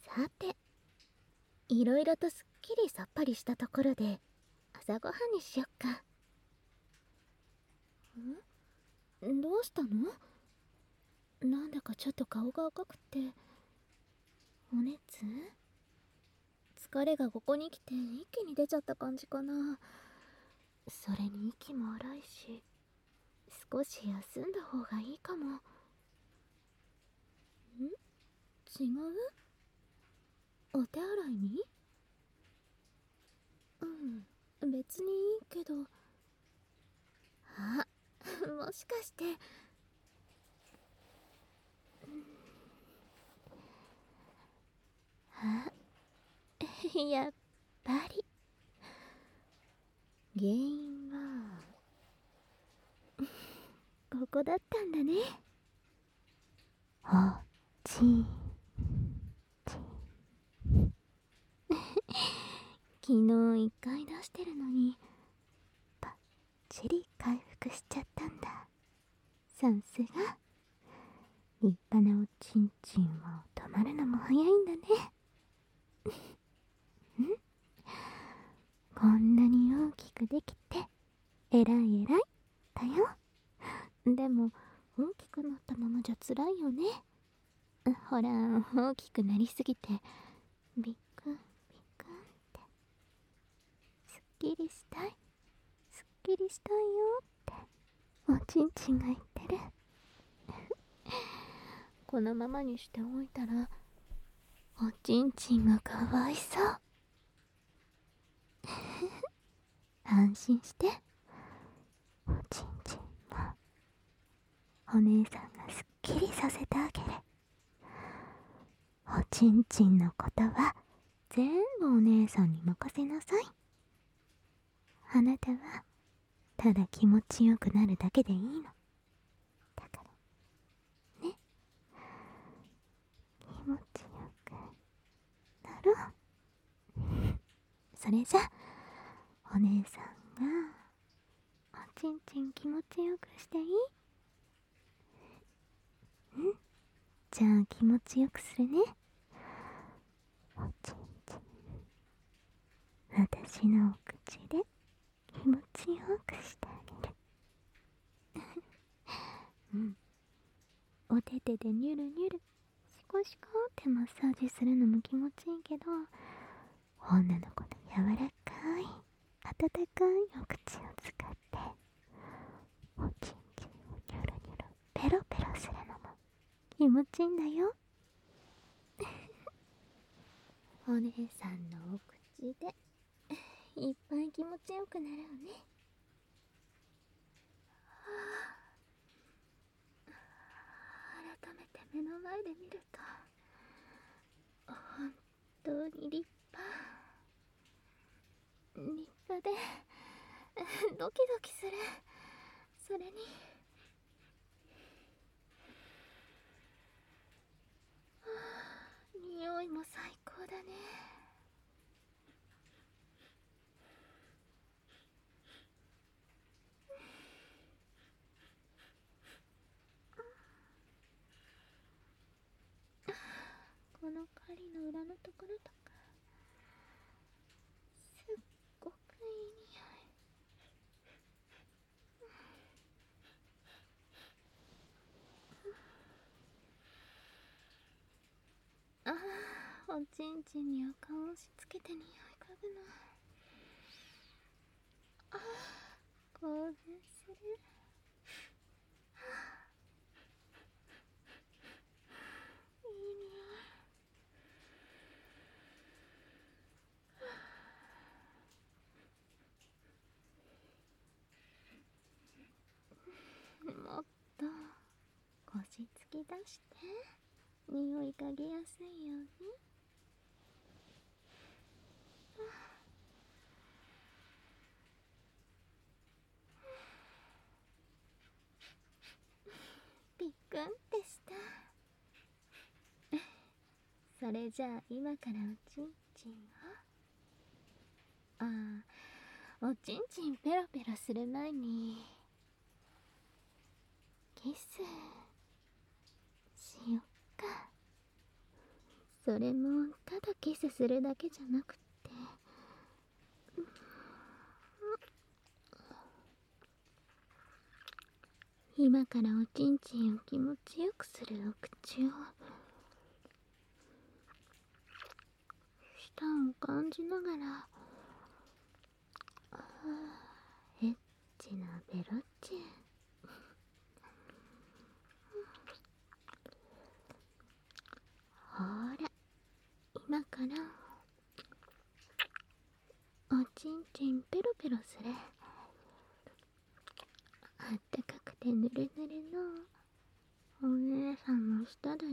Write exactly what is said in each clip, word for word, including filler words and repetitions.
さて、いろいろとすっきりさっぱりしたところで朝ごはんにしよっか。ん？どうしたの？なんだかちょっと顔が赤くて。お熱？疲れがここに来て一気に出ちゃった感じかな。それに息も荒いし、少し休んだ方がいいかも。ん？違う？お手洗いに？うん、別にいいけど。あ、もしかして。あ、やっぱり。原因はここだったんだね。おちんちん。昨日一回出してるのにバッチリ回復しちゃったんだ。さすが。立派なおちんちんは止まるのも早いんだね。ん？こんなに大きくできてえらいえらいだよ。でも大きくなったままじゃつらいよね。ほら、大きくなりすぎてビックンビックンって。すっきりしたい、すっきりしたいよっておちんちんが言ってる。このままにしておいたらおちんちんがかわいそう。安心して。おちんちんもお姉さんがすっきりさせてあげる。おちんちんのことは全部お姉さんに任せなさい。あなたはただ気持ちよくなるだけでいいのだからね。気持ちよくなろう。それじゃお姉さんがおちんちん気持ちよくしていい？うん、じゃあ気持ちよくするね。おちんちん、私のお口で気持ちよくしてあげる。うん、お手手でニュルニュルシコシコってマッサージするのも気持ちいいけど、女の子の柔らかい温かいお口を使っておちんちんをニュルニュルペロペロするのも気持ちいいんだよ。お姉さんのお口でいっぱい気持ちよくなるわね。改めて目の前で見ると本当に立派立派でドキドキする。それに匂いも最高だね。この針の裏のところとかすっごくいい匂い。ああ、おちんちんにお顔を押し付けて匂い嗅ぐの。ああ、興奮する。いい匂い。もっと腰突き出して匂い嗅ぎやすいように。ピックンってした。それじゃあ今からおちんちんを、ああ、おちんちんペロペロする前にキスしよっか。 それもただキスするだけじゃなくって、今からおちんちんを気持ちよくするお口を、舌を感じながら、エッチなベロチン。ほら、今からおちんちんペロペロする。あったかくてぬるぬるのお姉さんの舌だよ。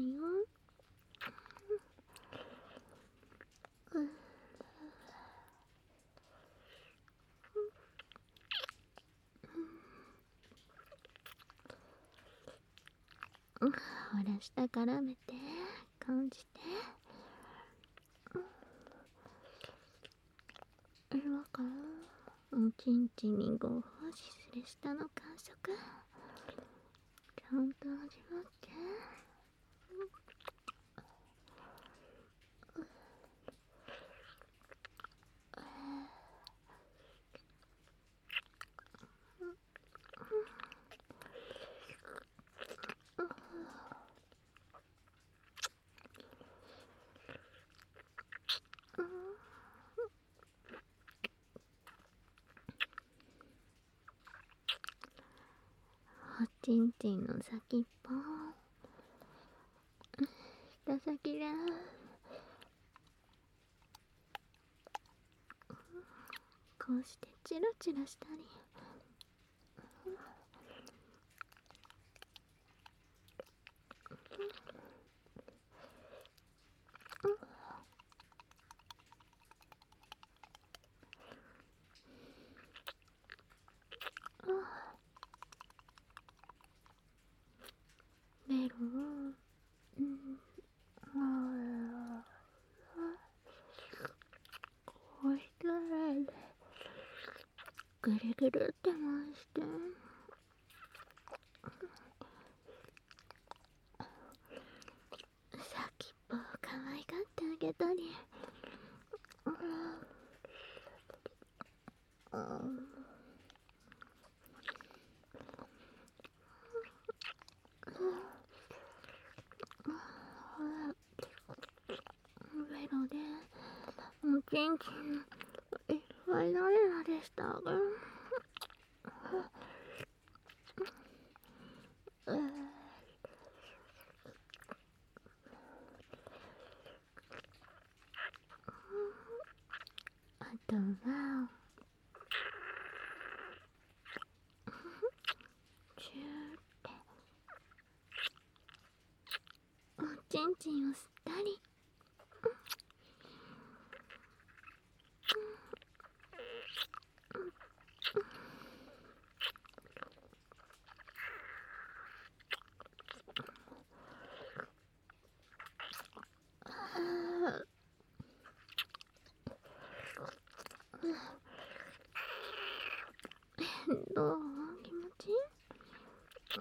ほら、舌絡めて感じて。今からおちんちんにご奉仕する舌の感触、ちゃんと味わって。おちんちんの先っぽ、舌先でこうしてチラチラしたり、ベロを、うん、こうしてぐるぐるって回して、先っぽを可愛がってあげたり、ベロでおちんちんいっぱいなでなでしてあげる。あとはチューっておちんちんを吸ったり、どう気持ちいい？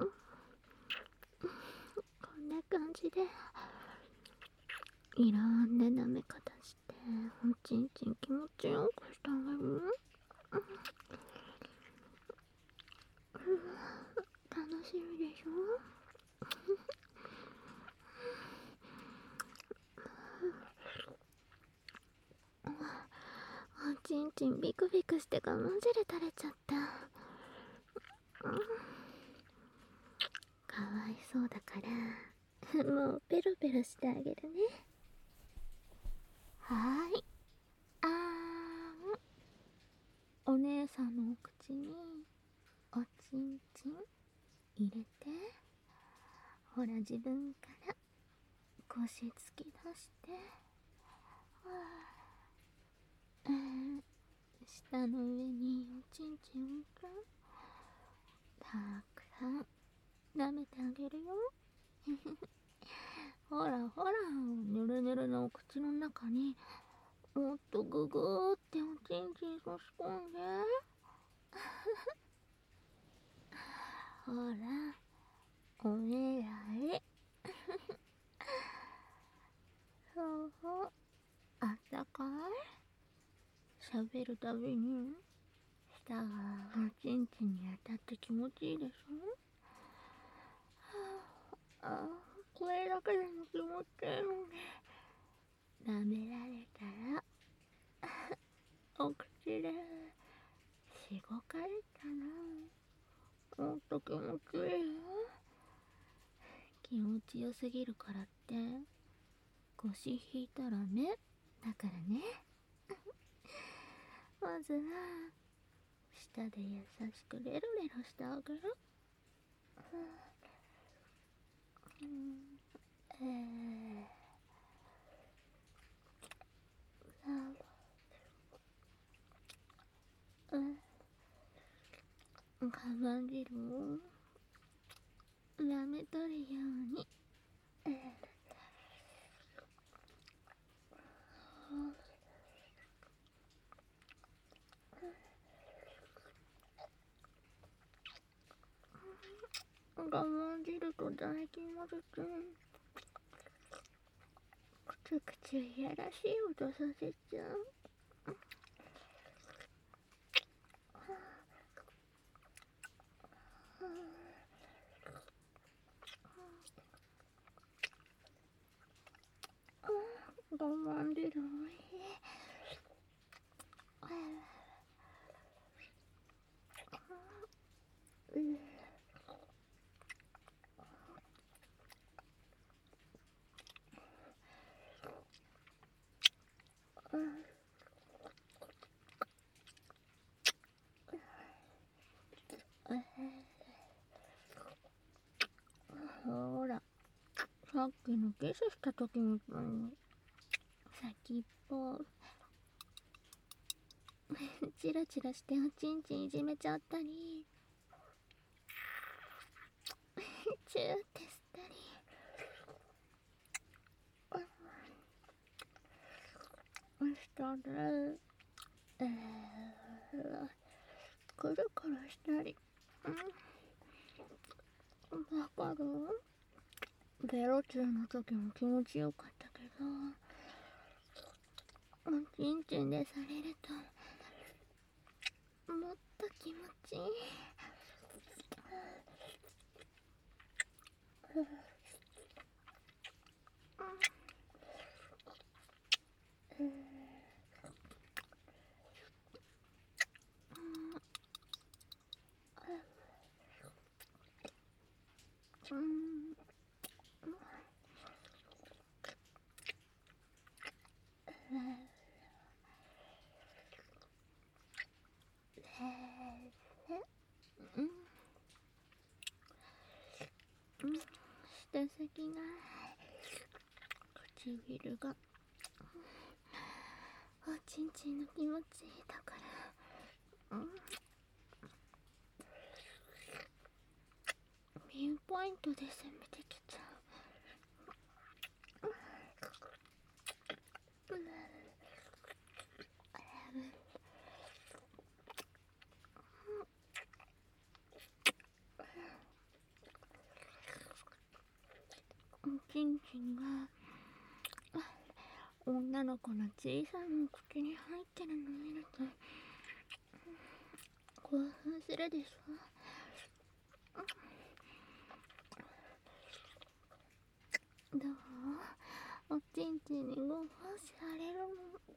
こんな感じでいろんな舐め方しておちんちん気持ちよくしてあげる。楽しみでしょ？おちんちんビクビクして我慢汁垂れちゃった。かわいそうだからもうペロペロしてあげるね。はーい、あーん。お姉さんのお口におちんちん入れて、ほら自分から腰突き出して、うん、舌の上におちんちんをたくさん舐めてあげるよ。ほらほら、ぬるぬるのお口の中にもっとググーっておちんちん差し込んで。ほら、おねらい。そう、 食べるたびに舌がおちんちんに当たって気持ちいいでしょ。ああ、これだけでも気持ちいいのに、舐められたらお口でしごかれたな。もっと気持ちいいよ。気持ちよすぎるからって腰引いたらね。だからねまずは舌で優しくレロレロしてあげる。うん、えー我慢汁を舐めとるように、えー我慢汁と唾液混ぜてくちゅくちゅいやらしい音させちゃう。我慢汁おいしい。うんほら、さっきのキスした時みたいに先っぽチラチラしておちんちんいじめちゃったりチューって吸ったり、下で、えー、くるくるしたり、うん、わかる？ベロチューの時も気持ちよかったけど、おちんちんでされるともっと気持ちいい。うん、舌先が唇がおちんちんの気持ちいいだから、うん、ピンポイントで攻めてきちゃう。おちんちんが女の子の小さな口に入ってるの見ると興奮するでしょ。どう？おちんちんにご飯されるの？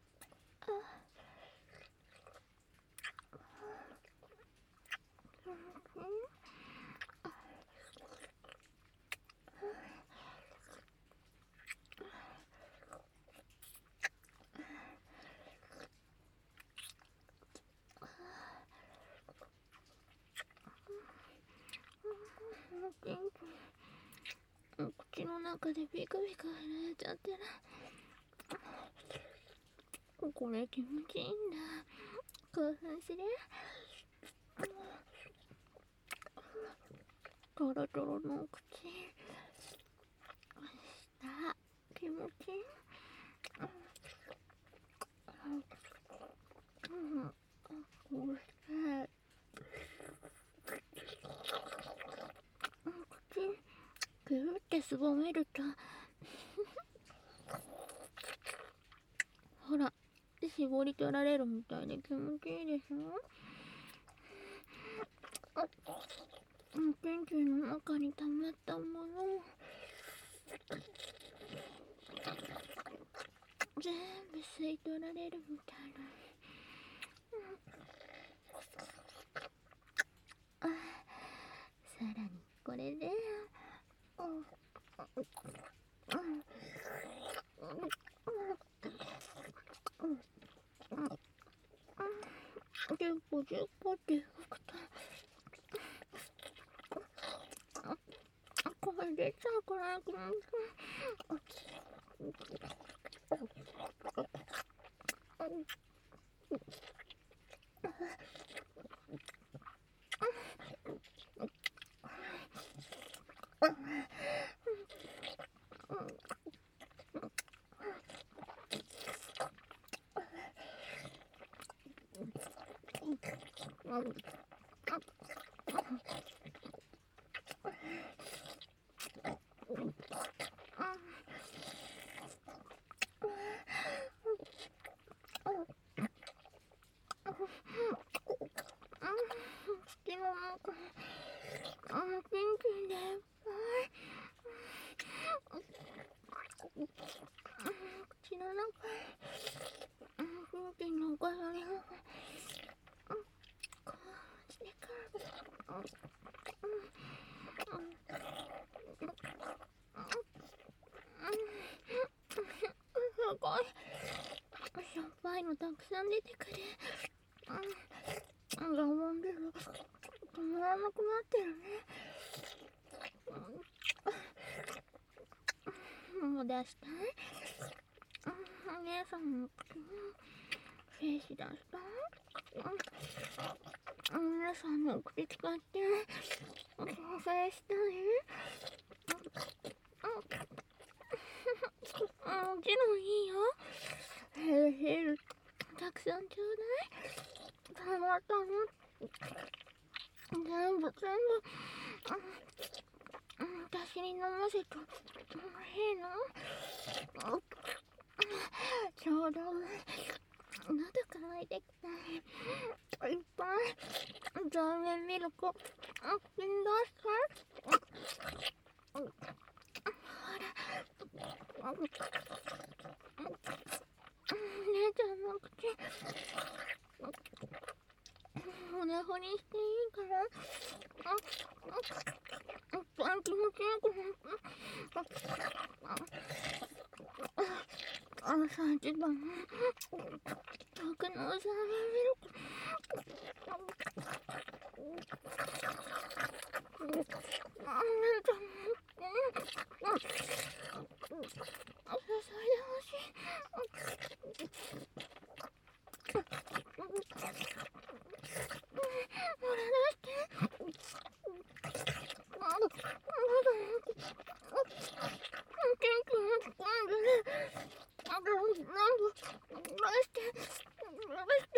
口の中でビクビク震えちゃってる。これ気持ちいいんだ。興奮する。トロトロの口、下気持ちいい。うん、こうして口ギューってすぼめるとほら、舌絞り取られるみたいで気持ちいいでしょ。あ、天気の中に溜まったもの全部吸い取られるみたいな。あ、さらにこれで、じゅっこじゅっこって動くと、これでさ、これくらい口の中、あの元気でいっぱい。口の中、元気のおかげで、こうしてから、すごいしょっぱいのたくさん出てくる。我慢でも止まらなくなってるね。もう出したい。お姉さんの口に精子出したい。お姉さんの口使って蘇生したい。もちろんいいよ。ヘルヘルたくさんちょうだい。たまったの全部全部私に飲ませてもいいの？ちょうど喉乾いてきた。いっぱい残念ミルク金出したい。ほら姉ちゃんの口骨掘りしていいから。あ、気持ちよくなった。あのさ、一番僕のおさめミルクあんなちゃんお支えでほしい。ほら出して。まだまだ元気に聞こえるね。あと何度出して出して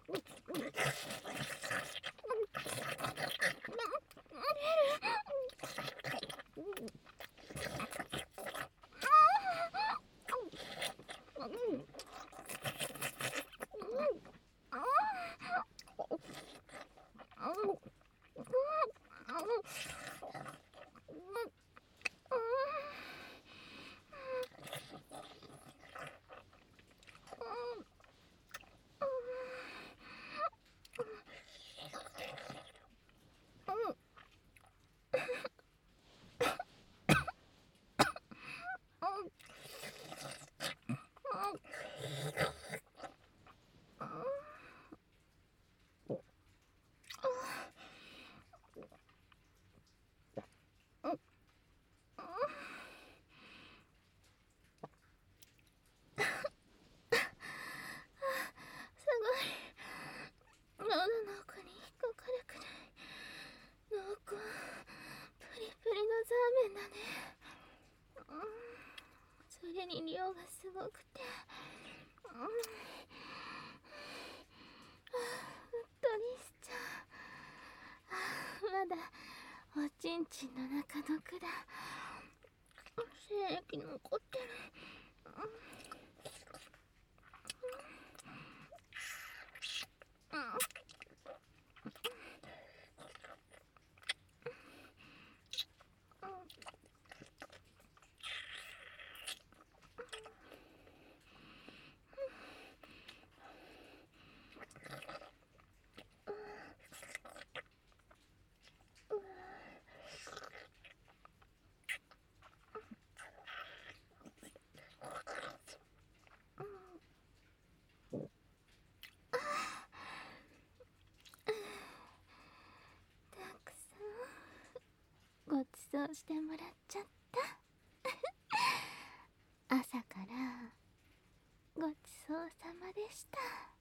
に量がすごくて、うん、うっとりしちゃう。まだおちんちんの中の管精液残ってる。 をしてもらっちゃった。朝からごちそうさまでした。